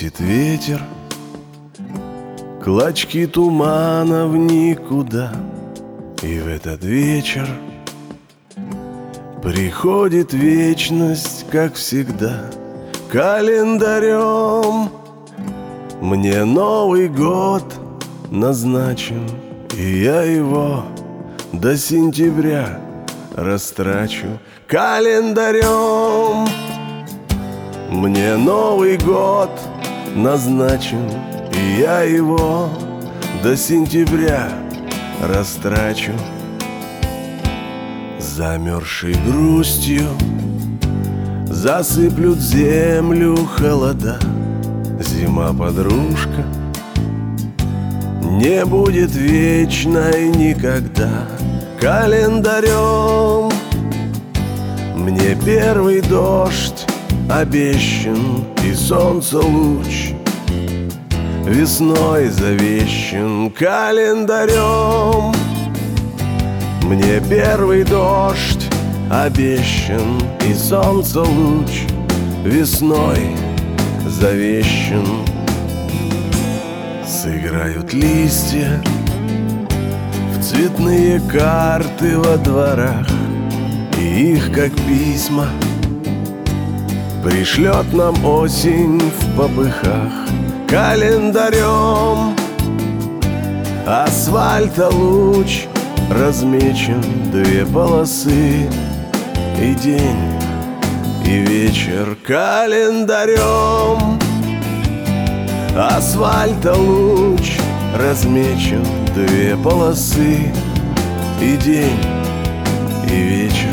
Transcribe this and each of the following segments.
Бросит ветер клочки тумана в никуда, и в этот вечер приходит вечность, как всегда, календарем. Мне Новый год назначен, и я его до сентября растрачу календарем. Мне Новый год назначен, и я его до сентября растрачу. Замерзшей грустью засыплют землю холода. Зима, подружка, не будет вечной никогда. Календарем мне первый дождь обещан, и солнце луч весной завещан. Календарем мне первый дождь обещан, и солнце луч весной завещан. Сыграют листья в цветные карты во дворах, и их, как письма, пришлет нам осень в попыхах. Календарем асфальта луч размечен, две полосы, и день, и вечер. Календарем асфальта луч размечен, две полосы, и день, и вечер.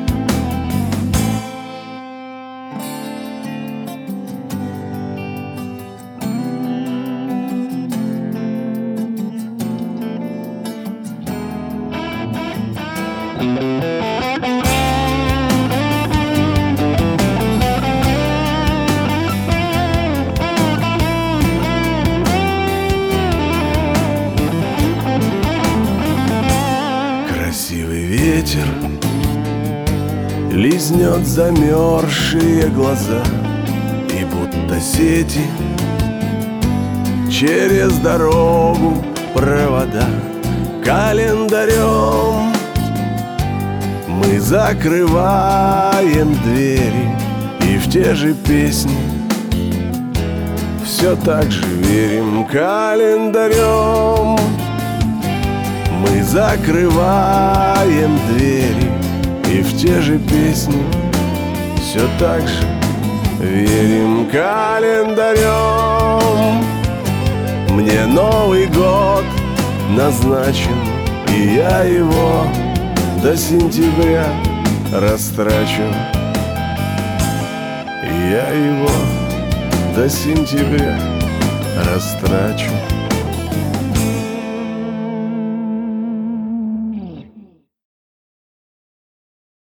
Красивый ветер лизнет замерзшие глаза, и будто сети через дорогу провода. Календарем мы закрываем двери, и в те же песни все так же верим. Календарем мы закрываем двери, и в те же песни все так же верим. Календарем мне Новый год назначен, и я его до сентября растрачу. И я его до сентября растрачу.